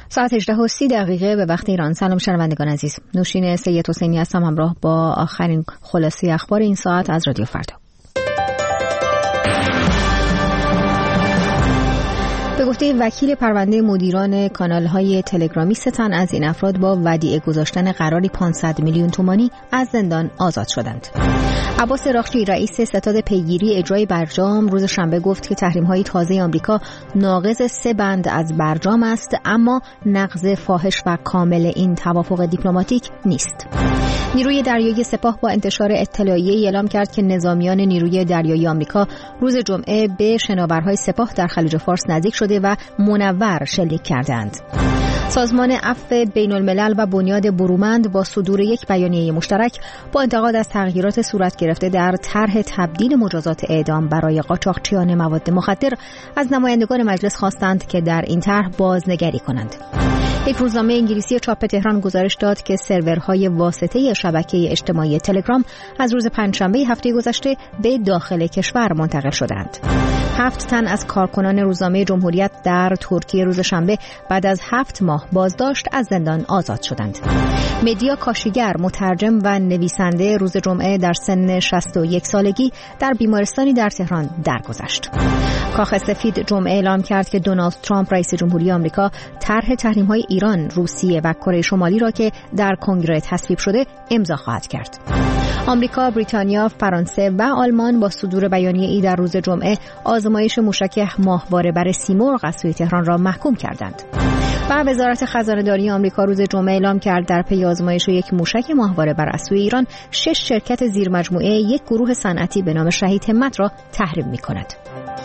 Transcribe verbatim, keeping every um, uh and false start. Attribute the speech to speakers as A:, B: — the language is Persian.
A: ساعت هجده و سی دقیقه به وقت ایران. سلام شنوندگان عزیز، نوشین سید حسینی هستم همراه با آخرین خلاصه اخبار این ساعت از رادیو فردا. به گفته وکیل پرونده مدیران کانال‌های تلگرامی، سه تن از این افراد با ودیعه گذاشتن قراری پانصد میلیون تومانی از زندان آزاد شدند. عباس راخچی رئیس ستاد پیگیری اجرای برجام روز شنبه گفت که تحریم‌های تازه آمریکا ناقض سه بند از برجام است، اما نقض فاحش و کامل این توافق دیپلماتیک نیست. نیروی دریایی سپاه با انتشار اطلاعیه‌ای اعلام کرد که نظامیان نیروی دریایی آمریکا روز جمعه به شناورهای سپاه در خلیج فارس نزدیک شده و منور شلیک کردند. سازمان عفو بین الملل و بنیاد برومند با صدور یک بیانیه مشترک با انتقاد از تغییرات صورت گرفته در طرح تبدیل مجازات اعدام برای قاچاقچیان مواد مخدر از نمایندگان مجلس خواستند که در این طرح بازنگری کنند. یک روزنامه انگلیسی چاپ تهران گزارش داد که سرورهای واسطه شبکه اجتماعی تلگرام از روز پنجشنبه هفته گذشته به داخل کشور منتقل شدند. هفت تن از کارکنان روزنامه جمهوریت در ترکیه روز شنبه بعد از هفت ماه بازداشت از زندان آزاد شدند. مدیا کاشیگر، مترجم و نویسنده روز جمعه در سن شصت و یک سالگی در بیمارستانی در تهران درگذشت. کاخ سفید جمعه اعلام کرد که دونالد ترامپ رئیس جمهوری آمریکا طرح تحریم‌های ایران، روسیه و کره شمالی را که در کنگره تصویب شده امضا خواهد کرد. آمریکا، بریتانیا، فرانسه و آلمان با صدور بیانیه‌ای در روز جمعه آزمایش موشک ماهواره بر سیمرغ از سوی تهران را محکوم کردند. و وزارت خزانه‌داری آمریکا روز جمعه اعلام کرد در پی آزمایش یک موشک ماهواره بر از سوی ایران، شش شرکت زیرمجموعه یک گروه صنعتی به نام شهید همت را تحریم می‌کند.